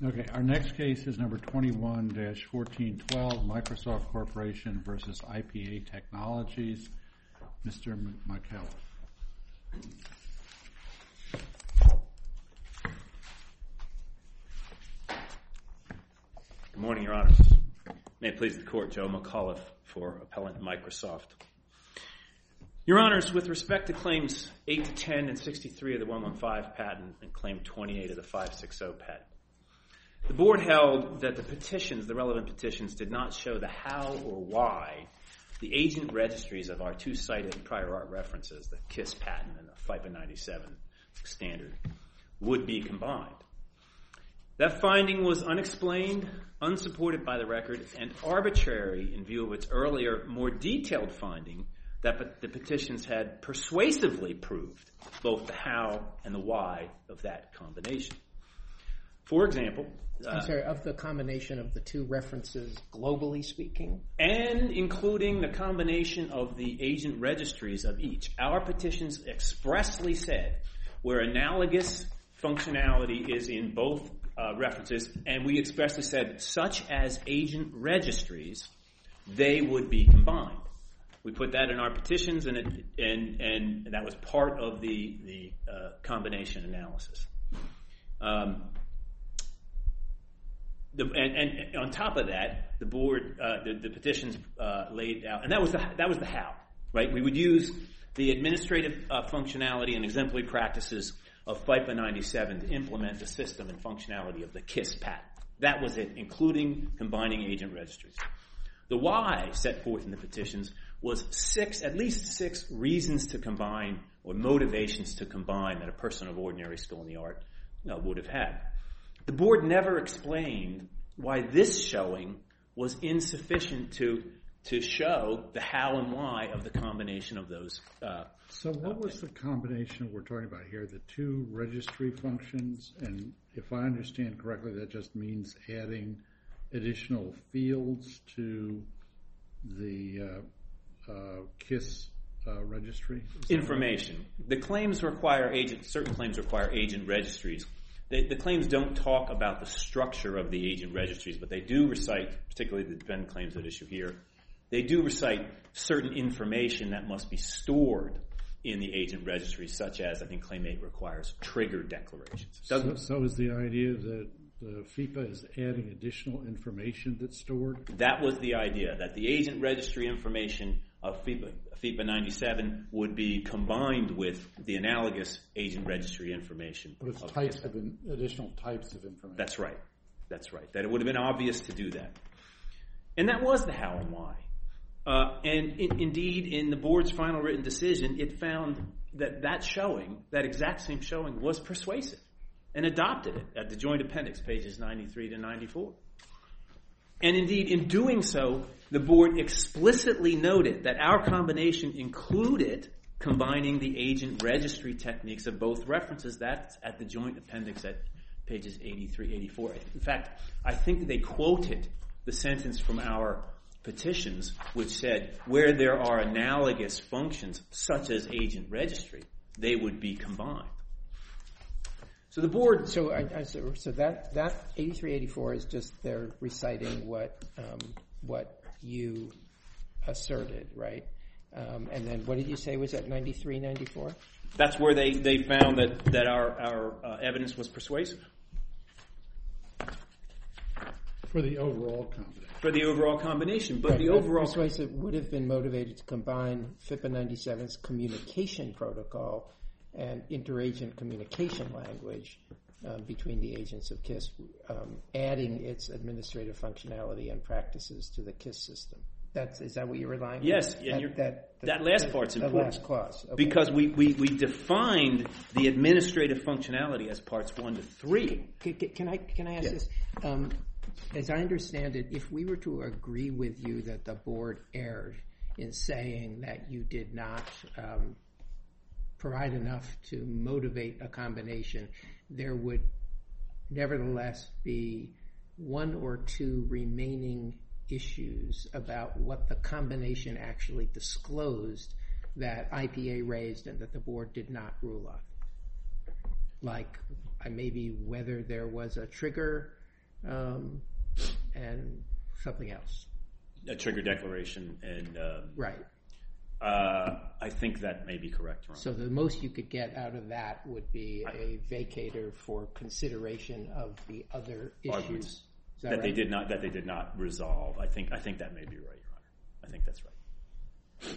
Okay, our next case is number 21-1412, Microsoft Corporation versus IPA Technologies. Mr. McCullough. Good morning, Your Honors. May it please the Court, Joe McCullough for Appellant Microsoft. Your Honors, with respect to Claims 8 to 10 and 63 of the 115 patent and Claim 28 of the 560 patent, the Board held that the relevant petitions, did not show the how or why the agent registries of our two cited prior art references, the KISS patent and the FIPA 97 standard, would be combined. That finding was unexplained, unsupported by the record, and arbitrary in view of its earlier, more detailed finding that the petitions had persuasively proved both the how and the why of that combination. For example, of the combination of the two references, globally speaking? And including the combination of the agent registries of each. Our petitions expressly said where analogous functionality is in both references, and we expressly said such as agent registries, they would be combined. We put that in our petitions, and that was part of the combination analysis. And on top of that, the Board, the petitions laid out, and that was the how, right? We would use the administrative functionality and exemplary practices of FIPA 97 to implement the system and functionality of the KISS patent. That was it, including combining agent registries. The why set forth in the petitions was at least six reasons to combine or motivations to combine that a person of ordinary skill in the art would have had. The Board never explained why this showing was insufficient to show the how and why of the combination of those. So what was the combination we're talking about here? The two registry functions, and if I understand correctly, that just means adding additional fields to the KISS registry? Information. The claims require certain claims require agent registries. The claims don't talk about the structure of the agent registries, but they do recite, particularly the dependent claims at issue here, they do recite certain information that must be stored in the agent registry, such as, I think, Claim 8 requires trigger declarations. So is the idea that the FIPA is adding additional information that's stored? That was the idea, that the agent registry information of FIPA 97 would be combined with the analogous agent registry information. But it's additional types of information. That's right. That it would have been obvious to do that. And that was the how and why. And indeed, in the Board's final written decision, it found that showing, that exact same showing, was persuasive and adopted it at the Joint Appendix, pages 93 to 94. And indeed, in doing so, the Board explicitly noted that our combination included combining the agent registry techniques of both references. That's at the Joint Appendix at pages 83, 84. In fact, I think they quoted the sentence from our petitions which said, where there are analogous functions, such as agent registry, they would be combined. So the Board... So that 83, 84 is just they're reciting what you asserted, right? And then what did you say was at 93, 94? That's where they found that our evidence was persuasive. For the overall combination. For the overall combination. But the overall... Persuasive would have been motivated to combine FIPA 97's communication protocol and interagent communication language between the agents of KISS, adding its administrative functionality and practices to the KISS system. Is that what you're relying on? Yes, and that last part's important. The last clause. Okay. Because we defined the administrative functionality as parts 1 to 3. Can I ask this? As I understand it, if we were to agree with you that the Board erred in saying that you did not provide enough to motivate a combination, there would nevertheless be one or two remaining issues about what the combination actually disclosed that IPA raised and that the Board did not rule on. Like maybe whether there was a trigger and something else. A trigger declaration and Right. I think that may be correct, Ron. So the most you could get out of that would be a vacator for consideration of the other Arguments issues. Is that that right? they did not resolve. I think that may be right, Your Honor. I think that's right.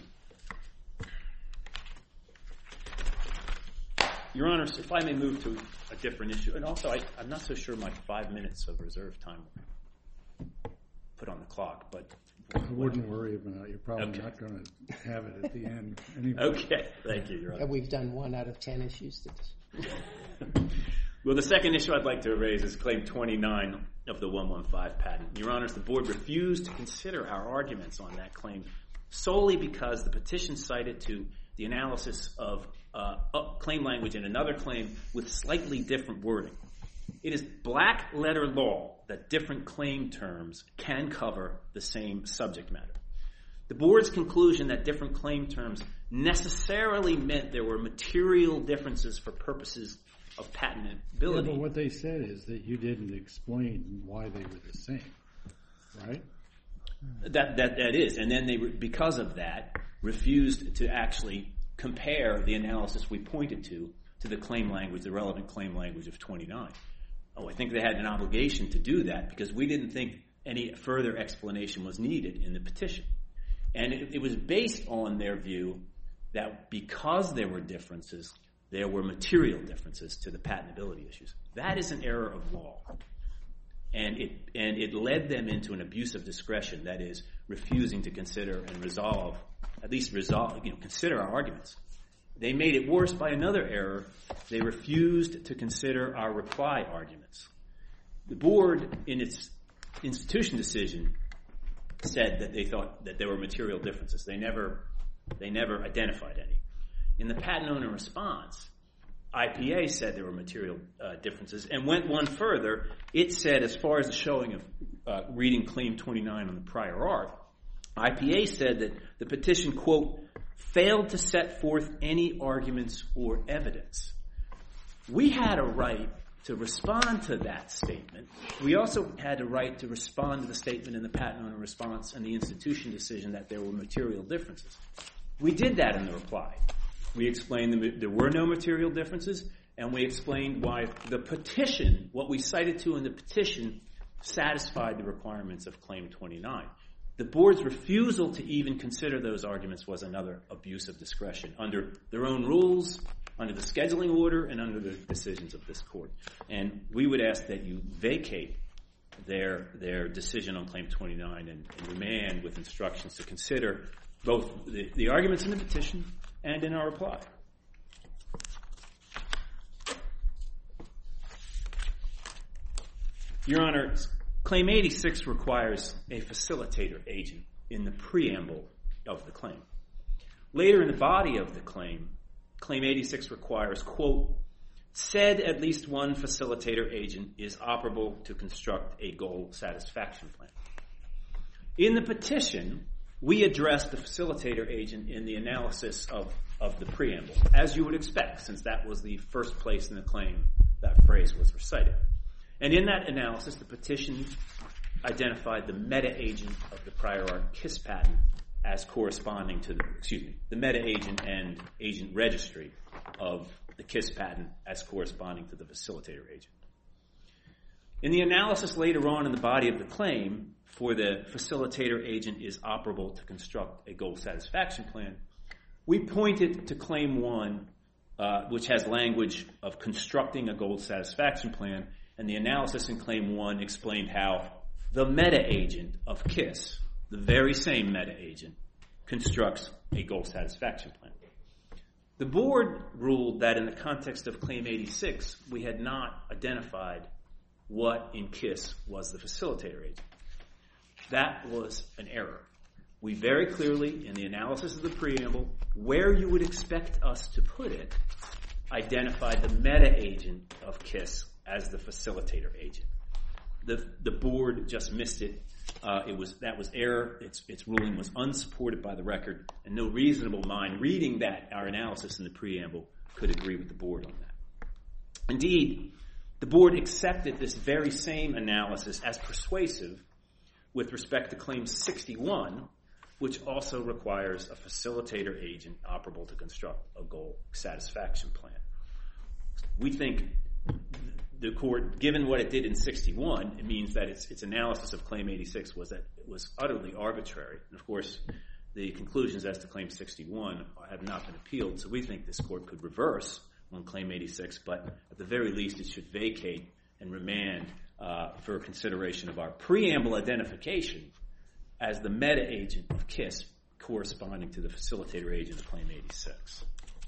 Your Honor, if I may move to a different issue, and also I'm not so sure my 5 minutes of reserve time will put on the clock, but I wouldn't worry about it. You're probably Okay. not going to have it at the end anyway. okay, thank you, Your Honor. And we've done 1 out of 10 issues to this. Well, the second issue I'd like to raise is Claim 29 of the 115 patent. Your Honors, the Board refused to consider our arguments on that claim solely because the petition cited to the analysis of claim language in another claim with slightly different wording. It is black letter law that different claim terms can cover the same subject matter. The Board's conclusion that different claim terms necessarily meant there were material differences for purposes of patentability. Yeah, but what they said is that you didn't explain why they were the same, right? That is, and then they, because of that, refused to actually compare the analysis we pointed to the claim language, the relevant claim language of 29. Oh, I think they had an obligation to do that because we didn't think any further explanation was needed in the petition. And it was based on their view that because there were differences, there were material differences to the patentability issues. That is an error of law. And it led them into an abuse of discretion, that is, refusing to consider and consider our arguments. They made it worse by another error. They refused to consider our reply arguments. The Board, in its institution decision, said that they thought that there were material differences. They never identified any. In the patent owner response, IPA said there were material differences and went one further. It said, as far as the showing of reading Claim 29 on the prior art, IPA said that the petition, quote, failed to set forth any arguments or evidence. We had a right to respond to that statement. We also had a right to respond to the statement in the patent owner response and the institution decision that there were material differences. We did that in the reply. We explained that there were no material differences, and we explained why the petition, what we cited to in the petition, satisfied the requirements of Claim 29. The Board's refusal to even consider those arguments was another abuse of discretion under their own rules, under the scheduling order, and under the decisions of this Court. And we would ask that you vacate their decision on Claim 29 and remand with instructions to consider both the arguments in the petition and in our reply. Your Honor, Claim 86 requires a facilitator agent in the preamble of the claim. Later in the body of the claim, Claim 86 requires, quote, said at least one facilitator agent is operable to construct a goal satisfaction plan. In the petition, we addressed the facilitator agent in the analysis of the preamble, as you would expect, since that was the first place in the claim that phrase was recited. And in that analysis, the petition identified the meta-agent of the prior art KISS patent as corresponding to the meta-agent and agent registry of the KISS patent as corresponding to the facilitator agent. In the analysis later on in the body of the claim, for the facilitator agent is operable to construct a goal satisfaction plan, we pointed to Claim 1, which has language of constructing a goal satisfaction plan, and the analysis in Claim 1 explained how the meta-agent of KISS, the very same meta-agent, constructs a goal satisfaction plan. The Board ruled that in the context of Claim 86, we had not identified what in KISS was the facilitator agent. That was an error. We very clearly, in the analysis of the preamble, where you would expect us to put it, identified the meta-agent of KISS as the facilitator agent. The Board just missed it. That was error. Its ruling was unsupported by the record, and no reasonable mind reading our analysis in the preamble could agree with the Board on that. Indeed, The board accepted this very same analysis as persuasive with respect to Claim 61, which also requires a facilitator agent operable to construct a goal satisfaction plan. We think the court, given what it did in 61, it means that its analysis of Claim 86 was that it was utterly arbitrary. And of course, the conclusions as to Claim 61 have not been appealed, so we think this court could reverse on Claim 86, but at the very least it should vacate and remand for consideration of our preamble identification as the meta agent of KISS corresponding to the facilitator agent of Claim 86.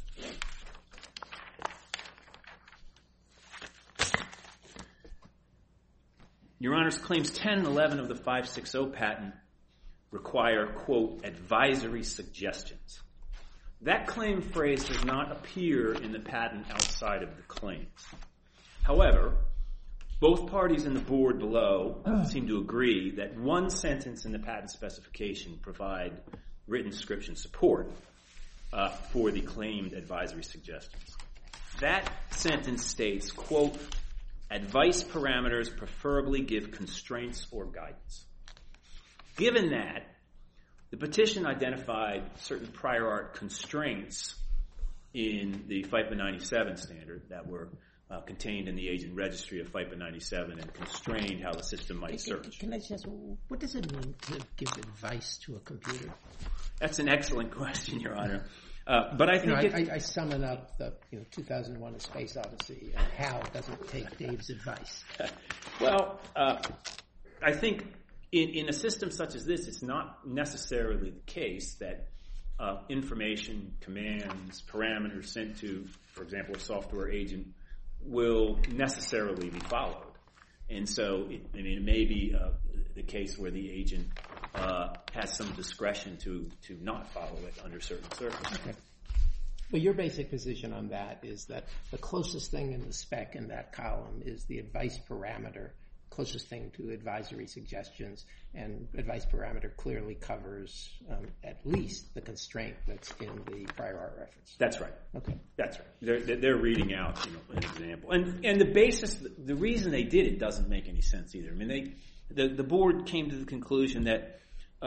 Your Honors, Claims 10 and 11 of the 560 patent require, quote, advisory suggestions. That claim phrase does not appear in the patent outside of the claims. However, both parties in the board below seem to agree that one sentence in the patent specification provide written description support for the claimed advisory suggestions. That sentence states, quote, advice parameters preferably give constraints or guidance. Given that, the petition identified certain prior art constraints in the FIPA 97 standard that were contained in the agent registry of FIPA 97 and constrained how the system might search. Can I just ask, what does it mean to give advice to a computer? That's an excellent question, Your Honor. But I think I summon up the 2001: A Space Odyssey and HAL doesn't take Dave's advice. Well, I think in a system such as this, it's not necessarily the case that information, commands, parameters sent to, for example, a software agent will necessarily be followed. And so, it may be the case where the agent has some discretion to not follow it under certain circumstances. Okay. Well, your basic position on that is that the closest thing in the spec in that column is the advice parameter, closest thing to advisory suggestions, and advice parameter clearly covers at least the constraint that's in the prior art reference. That's right. Okay. That's right. They're reading out an example. And the basis, the reason they did it doesn't make any sense either. I mean, the board came to the conclusion that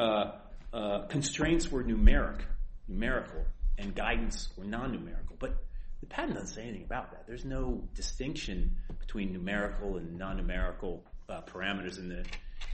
constraints were numerical, and guidance were non-numerical. But the patent doesn't say anything about that. There's no distinction between numerical and non-numerical parameters in the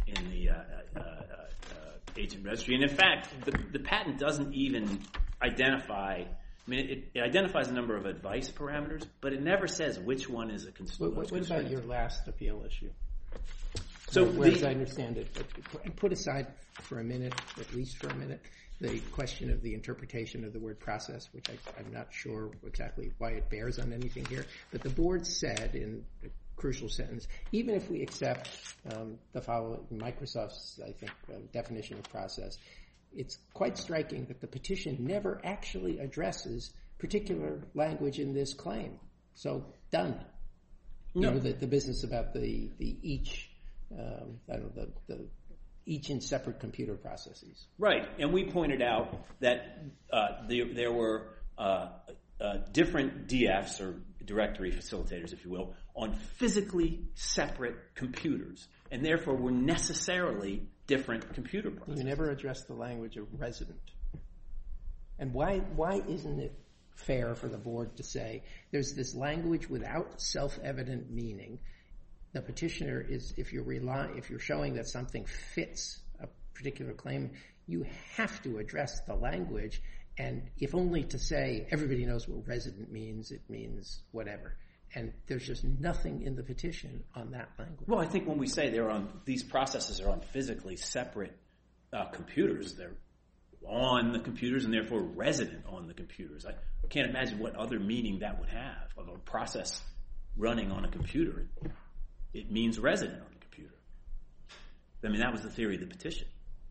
agent registry. And in fact, the patent doesn't even identify. I mean, it identifies a number of advice parameters, but it never says which one is a constraint. What about your last appeal issue? So, as I understand it, put aside for a minute, at least for a minute, the question of the interpretation of the word process, which I'm not sure exactly why it bears on anything here. But the board said in a crucial sentence, even if we accept the following Microsoft's, I think, definition of process, it's quite striking that the petition never actually addresses particular language in this claim. So done. No. The business about the each. The each in separate computer processes. Right, and we pointed out that there were different DFs, or directory facilitators, if you will, on physically separate computers, and therefore were necessarily different computer processes. You never addressed the language of resident. And why isn't it fair for the board to say there's this language without self-evident meaning? The petitioner is, if you're showing that something fits a particular claim, you have to address the language, and if only to say everybody knows what resident means, it means whatever. And there's just nothing in the petition on that language. Well, I think when we say these processes are on physically separate computers, they're on the computers and therefore resident on the computers. I can't imagine what other meaning that would have of a process running on a computer. It means resident on the computer. I mean, that was the theory of the petition.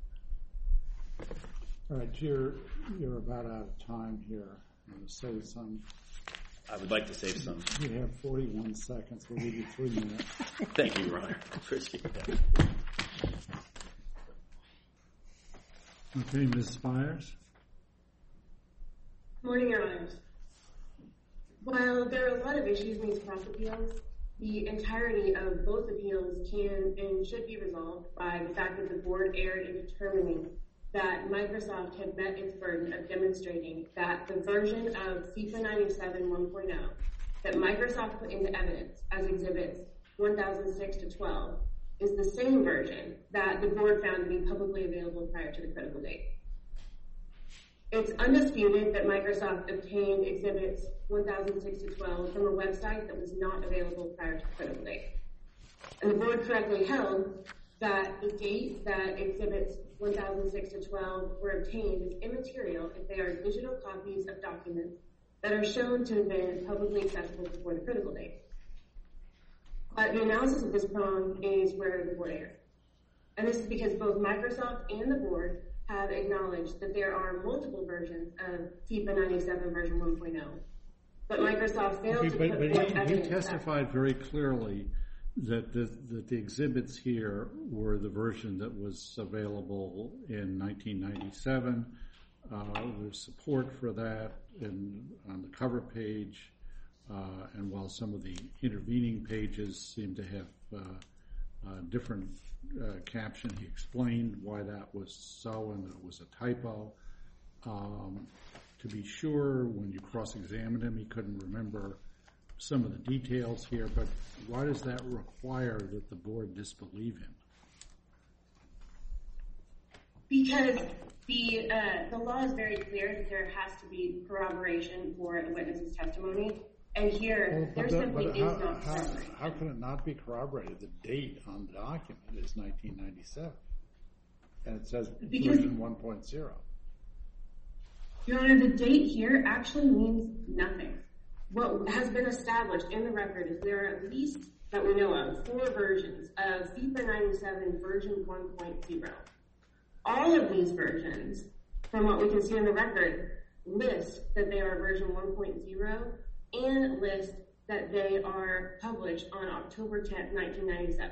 All right, you're about out of time here. I'm going to save some. I would like to save some. You have 41 seconds. We'll give you 3 minutes. Thank you, Your Honor. Appreciate that. Okay, Ms. Spires. Morning, Your Honors. While there are a lot of issues in these cross appeals, the entirety of both appeals can and should be resolved by the fact that the board erred in determining that Microsoft had met its burden of demonstrating that the version of FIFA 97 1.0 that Microsoft put into evidence as exhibits 1006 to 12 is the same version that the board found to be publicly available prior to the critical date. It's undisputed that Microsoft obtained exhibits 1006 to 12 from a website that was not available prior to the critical date. And the board correctly held that the date that exhibits 1006 to 12 were obtained is immaterial if they are digital copies of documents that are shown to have been publicly accessible before the critical date. But the analysis of this prong is where the board erred. And this is because both Microsoft and the board have acknowledged that there are multiple versions of FIFA 97 version 1.0. But Microsoft failed to put forth evidence. He testified very clearly that the exhibits here were the version that was available in 1997. There's support for that on the cover page, and while some of the intervening pages seem to have different caption, he explained why that was so and that it was a typo. To be sure, when you cross-examined him, he couldn't remember some of the details here, but why does that require that the board disbelieve him? Because the law is very clear that there has to be corroboration for a witness's testimony, and here there simply is not corroboration. How can it not be corroborated? The date on the document is 1997, and it says version 1.0. Your Honor, the date here actually means nothing. What has been established in the record is there are at least, that we know of, 4 versions of FIFA 97 version 1.0. All of these versions, from what we can see in the record, list that they are version 1.0 and list that they are published on October 10th, 1997.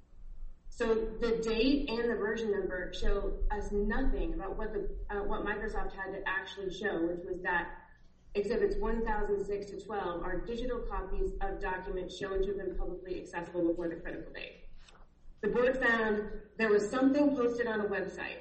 So the date and the version number show us nothing about what Microsoft had to actually show, which was that exhibits 1006 to 12 are digital copies of documents shown to have been publicly accessible before the critical date. The board found there was something posted on a website,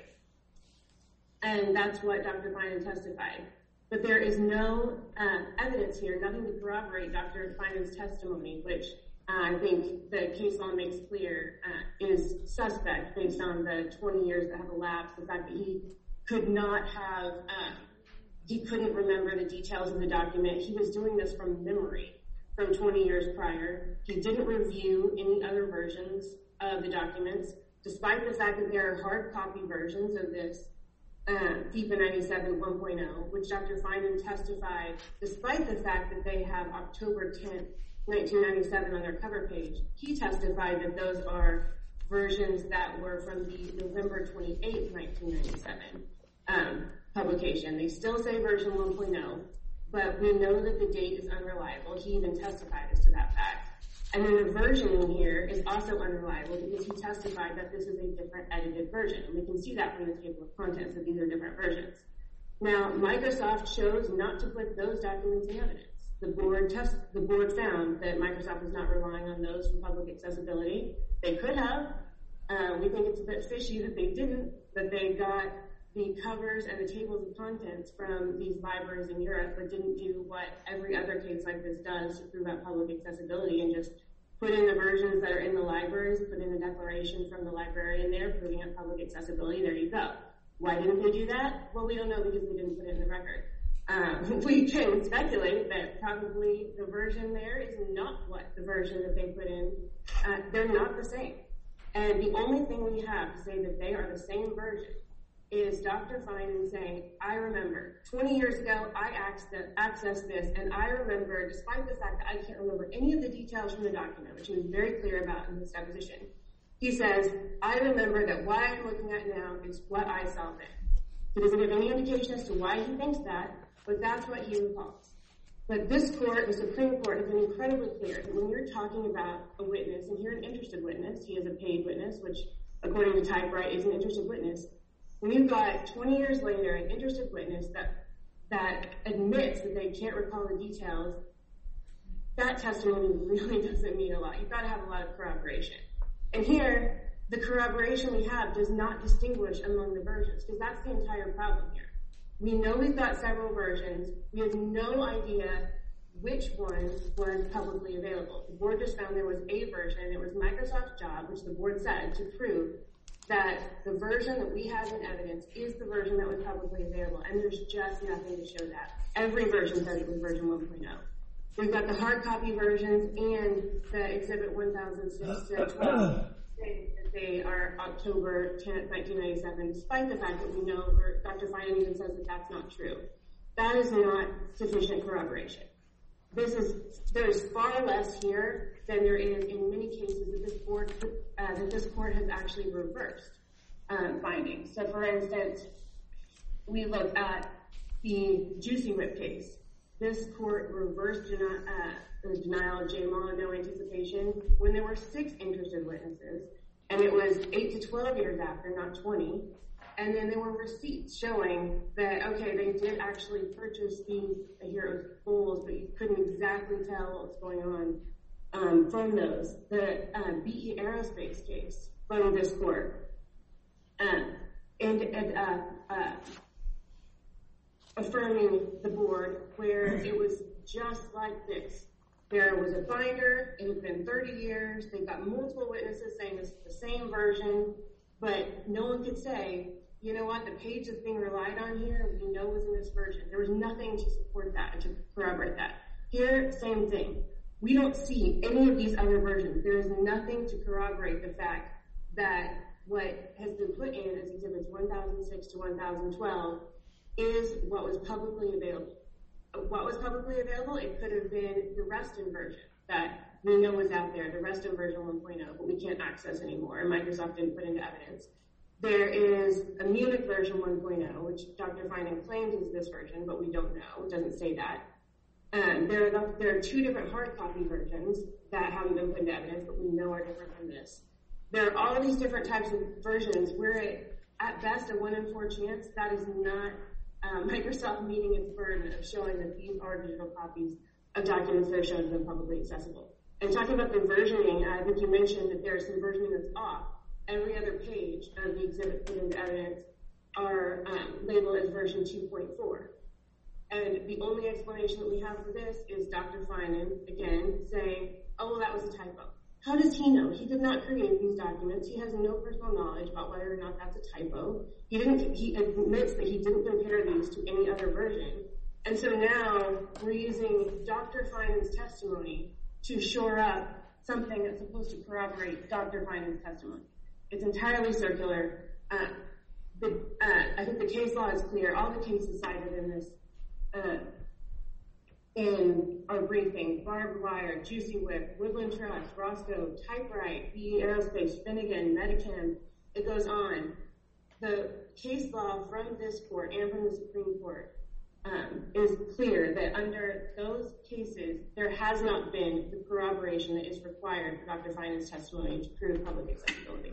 and that's what Dr. Finan testified. But there is no evidence here, nothing to corroborate Dr. Finan's testimony, which I think the case law makes clear is suspect based on the 20 years that have elapsed, the fact that he could not have, he couldn't remember the details of the document. He was doing this from memory from 20 years prior. He didn't review any other versions of the documents, despite the fact that there are hard copy versions of this FIFA 97 1.0, which Dr. Finan testified, despite the fact that they have October 10th, 1997 on their cover page, he testified that those are versions that were from the November 28th, 1997 publication. They still say version 1.0, but we know that the date is unreliable. He even testified as to that fact. And then the version in here is also unreliable because he testified that this is a different edited version. And we can see that from the table of contents that these are different versions. Now, Microsoft chose not to put those documents in evidence. The board found that Microsoft was not relying on those for public accessibility. They could have. We think it's a bit fishy that they didn't, that they got the covers and the tables of contents from these libraries in Europe, but didn't do what every other case like this does to prove out public accessibility and just put in the versions that are in the libraries, put in a declaration from the librarian there, proving out public accessibility. There you go. Why didn't they do that? Well, we don't know because they didn't put it in the record. We can speculate that probably the version there is not what the version that they put in. They're not the same. And the only thing we have to say that they are the same version is Dr. Finan saying, I remember 20 years ago I accessed this, and I remember, despite the fact that I can't remember any of the details from the document, which he was very clear about in his deposition, he says, I remember that what I'm looking at now is what I saw then. He doesn't give any indication as to why he thinks that, but that's what he recalls. But this court, the Supreme Court, has been incredibly clear that when you're talking about a witness, and you're an interested witness, he is a paid witness, which according to Typewrite is an interested witness, when you've got 20 years later an interested witness that admits that they can't recall the details, that testimony really doesn't mean a lot. You've got to have a lot of corroboration. And here, the corroboration we have does not distinguish among the versions, because that's the entire problem here. We know we've got several versions. We have no idea which one was publicly available. The board just found there was a version. It was Microsoft's job, which the board said, to prove that the version that we have in evidence is the version that was publicly available, and there's just nothing to show that. Every version says it was version 1.0. We've got the hard copy versions and the Exhibit 1006 to 12 saying that they are October 10th, 1997, despite the fact that we know, or Dr. Finan even says that that's not true. That is not sufficient corroboration. There's far less here than there is in many cases that this court has actually reversed findings. So, for instance, we look at the Juicy Whip case. This court reversed the denial of JMAW, no anticipation, when there were 6 interested witnesses, and it was 8 to 12 years after, not 20. And then there were receipts showing that, okay, they did actually purchase these, here it was bowls, but you couldn't exactly tell what was going on from those. The BE Aerospace case from this court, affirming the board where it was just like this. There was a binder, it had been 30 years, they got multiple witnesses saying it's the same version, but no one could say, you know what, the page that's being relied on here, we know was in this version. There was nothing to support that, to corroborate that. Here, same thing. We don't see any of these other versions. There is nothing to corroborate the fact that what has been put in as Exhibits 1006 to 1012 is what was publicly available. What was publicly available? It could have been the Reston version that we know was out there, the Reston version 1.0, but we can't access anymore, and Microsoft didn't put into evidence. There is a Munich version 1.0, which Dr. Finan claims is this version, but we don't know. It doesn't say that. There are 2 different hard copy versions that haven't been put into evidence, but we know are different from this. There are all these different types of versions where, at best, a 1 in 4 chance, that is not Microsoft meeting its burden of showing that these are digital copies of documents that are shown to them publicly accessible. And talking about the versioning, I think you mentioned that there's some versioning that's off. Every other page of the exhibit put into evidence are labeled as version 2.4. And the only explanation that we have for this is Dr. Finan, again, saying, oh, well, that was a typo. How does he know? He did not create these documents. He has no personal knowledge about whether or not that's a typo. He admits that he didn't compare these to any other version. And so now we're using Dr. Finan's testimony to shore up something that's supposed to corroborate Dr. Finan's testimony. It's entirely circular. I think the case law is clear. All the cases cited in this, in our briefing, Barbed Wire, Juicy Whip, Woodland Trust, Roscoe, Typewrite, BE Aerospace, Finnegan, Medicam, it goes on. The case law from this court and from the Supreme Court is clear that under those cases, there has not been the corroboration that is required for Dr. Finan's testimony to prove public accessibility.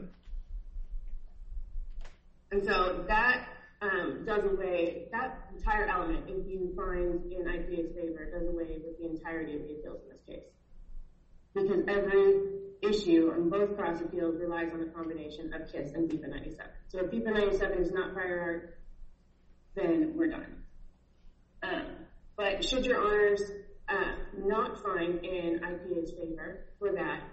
And so that does away, that entire element, if you find in IPA's favor, does away with the entirety of the appeals in this case. Because every issue on both cross appeals relies on the combination of KISS and PIPA 97. So if PIPA 97 is not prior art, then we're done. But should your honors not find in IPA's favor for that,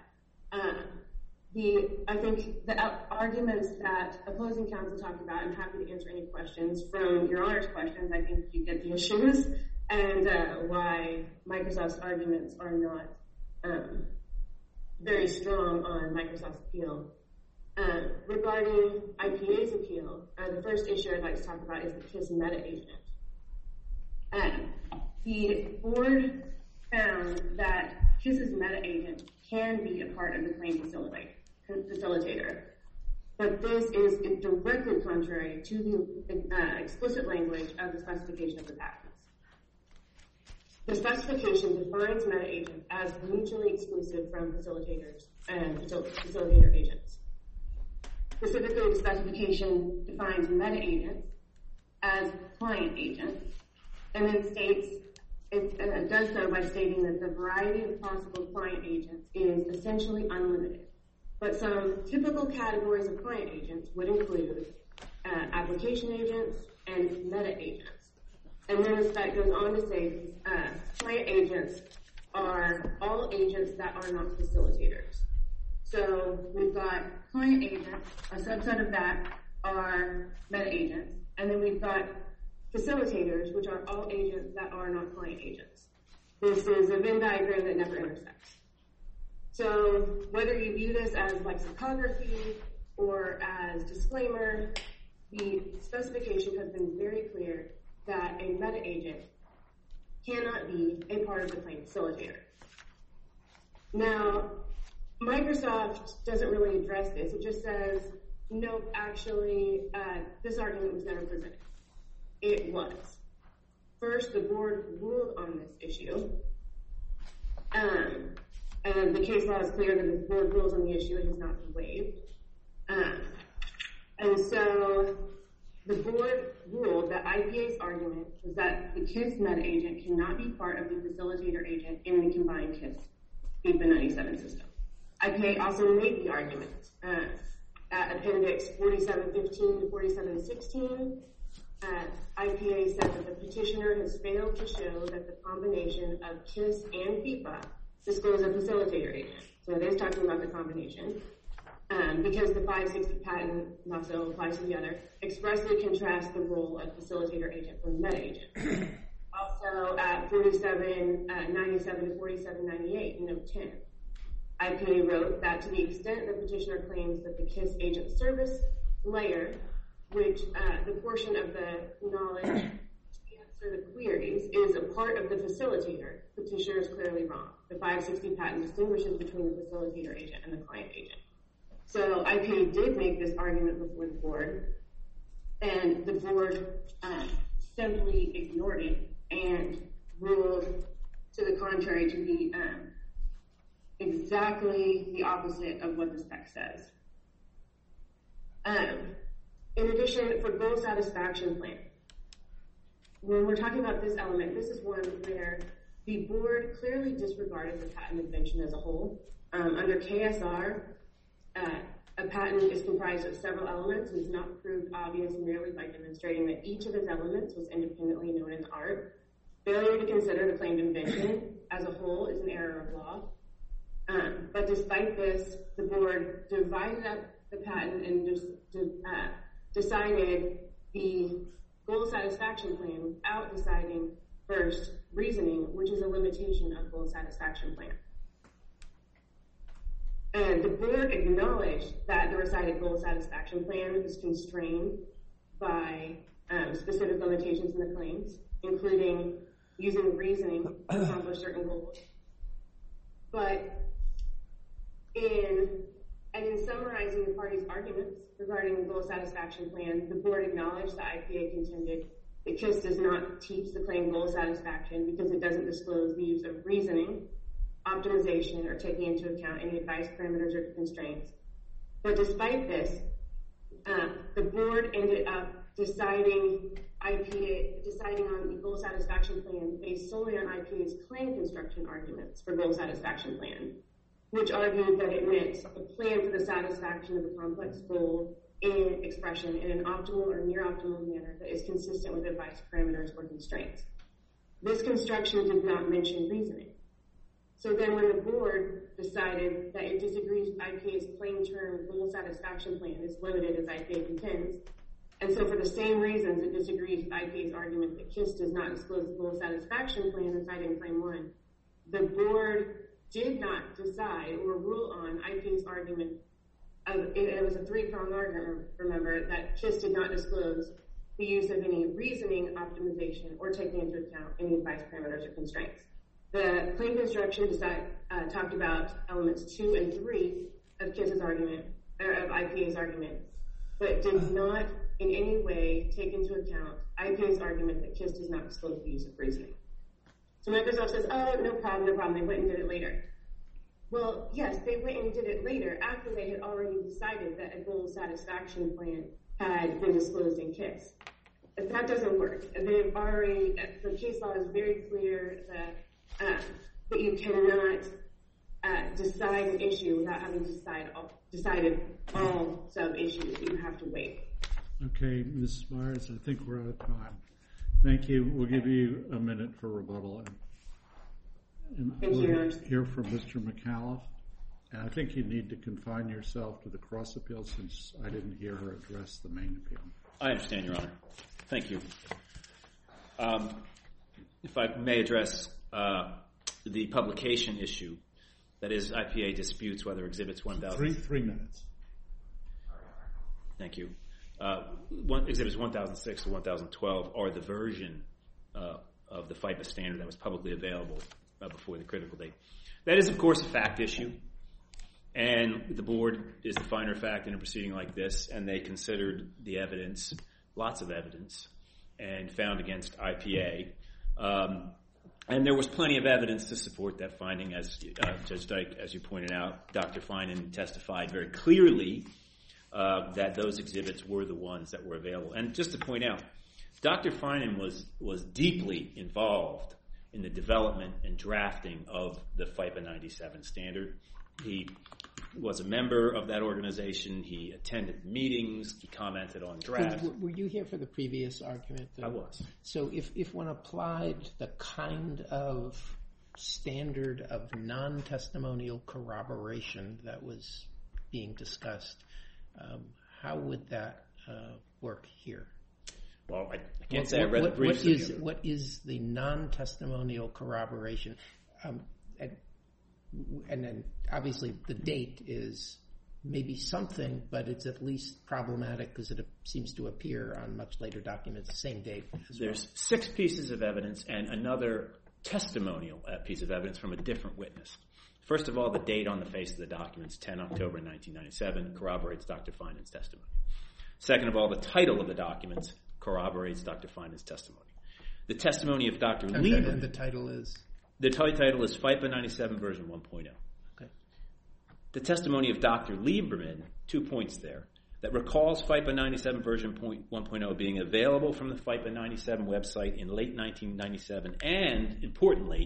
I think the arguments that opposing counsel talked about, I'm happy to answer any questions. From your honors' questions, I think you get the issues and why Microsoft's arguments are not very strong on Microsoft's appeal. Regarding IPA's appeal, the first issue I'd like to talk about is the KISS meta agent. The board found that KISS's meta agent can be a part of the claim facilitator, but this is directly contrary to the explicit language of the specification of the patents. The specification defines meta agents as mutually exclusive from facilitators and facilitator agents. Specifically, the specification defines meta agents as client agents, and then states it does so by stating that the variety of possible client agents is essentially unlimited. But some typical categories of client agents would include application agents and meta agents. And then the spec goes on to say client agents are all agents that are not facilitators. So we've got client agents, a subset of that are meta agents, and then we've got facilitators, which are all agents that are not client agents. This is a Venn diagram that never intersects. So whether you view this as lexicography or as disclaimer, the specification has been very clear that a meta agent cannot be a part of the claim facilitator. Now, Microsoft doesn't really address this. It just says, nope, actually, this argument was never presented. It was. First, the board ruled on this issue. And the case law is clear that if the board rules on the issue, it has not been waived. And so the board ruled that IPA's argument was that the KISS meta agent cannot be part of the facilitator agent in the combined KISS FIPA 97 system. IPA also made the argument at Appendix 4715 to 4716. IPA said that the petitioner has failed to show that the combination of KISS and FIPA disclose a facilitator agent. So it is talking about the combination. Because the 560 patent also applies to the other, expressly contrasts the role of facilitator agent from meta agent. Also at 4797 to 4798, note 10. IPA wrote that to the extent the petitioner claims that the KISS agent service layer, which the portion of the knowledge to answer the queries is a part of the facilitator, the petitioner is clearly wrong. The 560 patent distinguishes between the facilitator agent and the client agent. So IPA did make this argument before the board, and the board simply ignored it and ruled to the contrary to be exactly the opposite of what the spec says. In addition, for goal satisfaction plan, when we're talking about this element, this is one where the board clearly disregarded the patent invention as a whole. Under KSR, a patent is comprised of several elements and is not proved obvious merely by demonstrating that each of its elements was independently known in the art. Failure to consider the claimed invention as a whole is an error of law. But despite this, the board divided up the patent and decided the goal satisfaction plan without deciding first reasoning, which is a limitation of goal satisfaction plan. And the board acknowledged that the recited goal satisfaction plan is constrained by specific limitations in the claims, including using reasoning to accomplish certain goals. But in summarizing the parties' arguments regarding the goal satisfaction plan, the board acknowledged that IPA contended that KISS does not teach the claim goal satisfaction because it doesn't disclose the use of reasoning, optimization, or taking into account any advice parameters or constraints. But despite this, the board ended up deciding on the goal satisfaction plan based solely on IPA's claim construction arguments for goal satisfaction plan, which argued that it meant a plan for the satisfaction of a complex goal in expression in an optimal or near optimal manner that is consistent with advice parameters or constraints. This construction did not mention reasoning. So then when the board decided that it disagrees with IPA's plain term goal satisfaction plan is limited as IPA contends, and so for the same reasons it disagrees with IPA's argument that KISS does not disclose the goal satisfaction plan recited in Claim 1, the board did not decide or rule on IPA's argument it was a three-pronged argument, remember, that KISS did not disclose the use of any reasoning, optimization, or taking into account any advice parameters or constraints. The claim construction talked about elements 2 and 3 of KISS's argument, or of IPA's argument, but did not in any way take into account IPA's argument that KISS does not disclose the use of reasoning. So Microsoft says, oh, no problem, they went and did it later. Well, yes, they went and did it later after they had already decided that a goal satisfaction plan had been disclosed in KISS. that doesn't work. The case law is very clear that you cannot decide an issue without having decided all sub-issues. You have to wait. Okay, Ms. Myers, I think we're out of time. Thank you. We'll give you a minute for rebuttal. And Thank you, Your Honor. Hear from Mr. McAuliffe. And I think you need to confine yourself to the cross appeal since I didn't hear her address the main appeal. I understand, Your Honor. Thank you. If I may address the publication issue, that is, IPA disputes whether Exhibits 1000... Three minutes. Thank you. Exhibits 1006 to 1012 are the version of the FIPA standard that was publicly available before the critical date. That is, of course, a fact issue, and the board is the finder of fact in a proceeding like this, and they considered the evidence, lots of evidence, and found against IPA. And there was plenty of evidence to support that finding, as Judge Dyke, as you pointed out. Dr. Finan testified very clearly that those exhibits were the ones that were available. And just to point out, Dr. Finan was deeply involved in the development and drafting of the FIPA 97 standard. He was a member of that organization. He attended meetings. He commented on drafts. Were you here for the previous argument? I was. So if one applied the kind of standard of non-testimonial corroboration that was being discussed, how would that work here? Well, I can't say I read the briefs. What is the non-testimonial corroboration? And then obviously the date is maybe something, but it's at least problematic because it seems to appear on much later documents, the same date as There's 6 pieces of evidence and another testimonial piece of evidence from a different witness. First of all, the date on the face of the documents, 10 October 1997, corroborates Dr. Finan's testimony. Second of all, the title of the documents corroborates Dr. Finan's testimony. The testimony of Dr. Lieberman. And the title is? The title is FIPA 97 version 1.0. Okay. The testimony of Dr. Lieberman, 2 points there, that recalls FIPA 97 version 1.0 being available from the FIPA 97 website in late 1997, and importantly,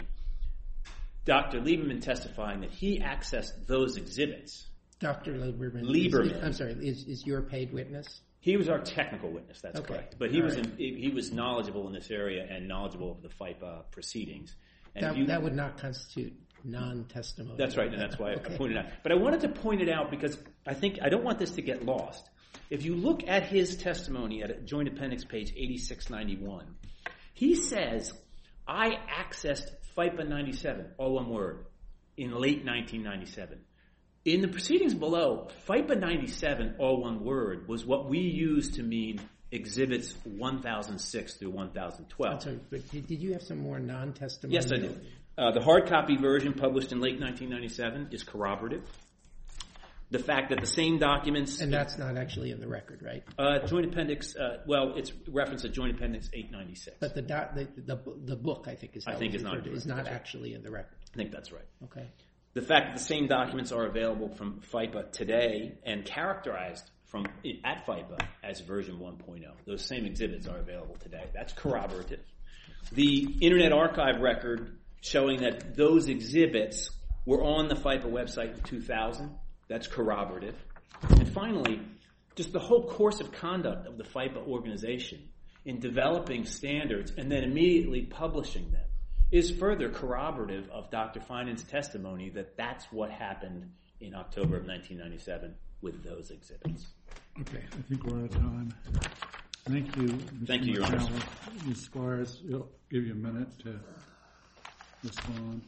Dr. Lieberman testifying that he accessed those exhibits. Dr. Lieberman. Is your paid witness? He was our technical witness, that's okay. correct. But he was knowledgeable in this area and knowledgeable of the FIPA proceedings. And that would not constitute non-testimony. That's right, and that's why I pointed it out. But I wanted to point it out because I don't want this to get lost. If you look at his testimony at Joint Appendix page 8691, he says, I accessed FIPA 97, all one word, in late 1997. In the proceedings below, FIPA 97, all one word, was what we used to mean exhibits 1006 through 1012. I'm sorry, but did you have some more non-testimonial? Yes, I did. The hard copy version published in late 1997 is corroborative. The fact that the same documents... And that's not actually in the record, right? Joint Appendix, it's referenced at Joint Appendix 896. But the book, I think, is not actually in the record. I think that's right. Okay. The fact that the same documents are available from FIPA today and characterized at FIPA as version 1.0. Those same exhibits are available today. That's corroborative. The Internet Archive record showing that those exhibits were on the FIPA website in 2000. That's corroborative. And finally, just the whole course of conduct of the FIPA organization in developing standards and then immediately publishing them is further corroborative of Dr. Finan's testimony that that's what happened in October of 1997 with those exhibits. Okay, I think we're out of time. Thank you, Mr. Thank you, Your Honor. Ms. Squires, we'll give you a minute to respond.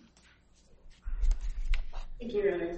Thank you, Your Honor.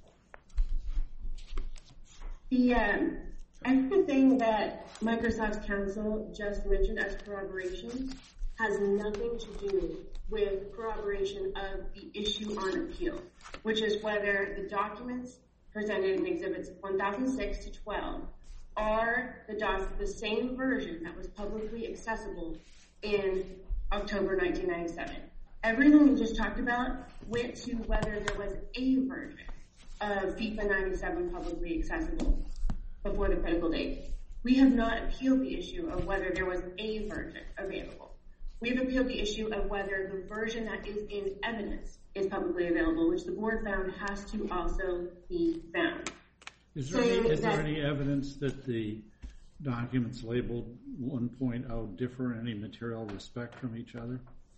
I think the thing that Microsoft's counsel just mentioned as corroboration has nothing to do with corroboration of the issue on appeal, which is whether the documents presented in Exhibits 1006 to 12 are the same version that was publicly accessible in October 1997. Everything we just talked about went to whether there was a version of FIPA 97 publicly accessible before the critical date. We have not appealed the issue of whether there was a version available. We've appealed the issue of whether the version that is in evidence is publicly available, which the board found has to also be found. Is there any evidence that the documents labeled 1.0 differ in any material respect from each other?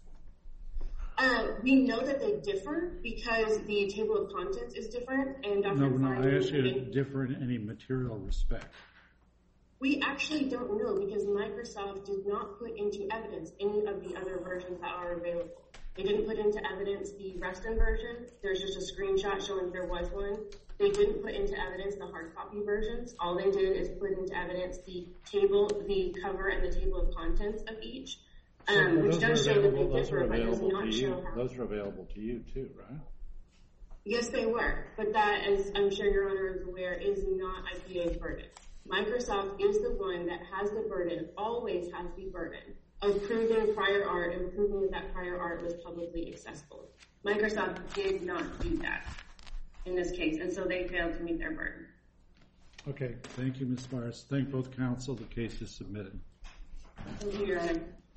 We know that they differ because the table of contents is different, and Dr. No, I asked you to differ in any material respect. We actually don't know because Microsoft did not put into evidence any of the other versions that are available. They didn't put into evidence the Reston version. There's just a screenshot showing there was one. They didn't put into evidence the hard copy versions. All they did is put into evidence the table, the cover, and the table of contents of each, which does show that they differ, but does not show how. Those are available to you too, right? Yes, they were, but that, as I'm sure Your Honor is aware, is not IPA's burden. Microsoft is the one that has the burden, always has the burden, of proving prior art and proving that prior art was publicly accessible. Microsoft did not do that in this case, and so they failed to meet their burden. Okay, thank you, Ms. Myers. Thank both counsel. The case is submitted. Thank you, Your Honor.